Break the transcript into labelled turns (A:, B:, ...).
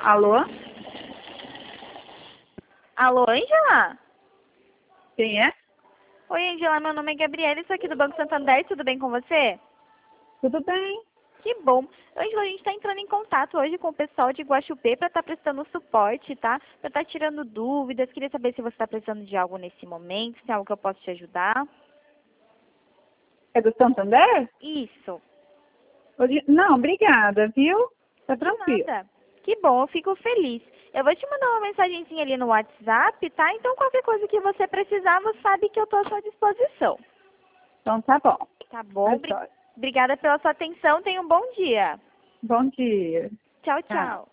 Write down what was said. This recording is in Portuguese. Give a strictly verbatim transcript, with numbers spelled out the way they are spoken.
A: Alô?
B: Alô, Ângela?
A: Quem é?
B: Oi, Ângela, meu nome é Gabriela, sou aqui do Banco Santander, tudo bem com você?
A: Tudo bem?
B: Que bom. Ângela, a gente está entrando em contato hoje com o pessoal de Guaxupê para estar prestando suporte, tá? Para estar tirando dúvidas, queria saber se você está precisando de algo nesse momento, se tem algo que eu posso te ajudar.
A: É do Santander?
B: Isso.
A: Ori- Não, obrigada, viu? Tá
B: De
A: tranquilo.
B: nada. Que bom, eu fico feliz. Eu vou te mandar uma mensagenzinha ali no WhatsApp, tá? Então qualquer coisa que você precisar, você sabe que eu estou à sua disposição.
A: Então tá bom.
B: Tá bom?
A: É
B: Bri-
A: só.
B: Obrigada pela sua atenção, tenha um bom dia.
A: Bom dia.
B: Tchau,
A: Tchau.
B: tchau.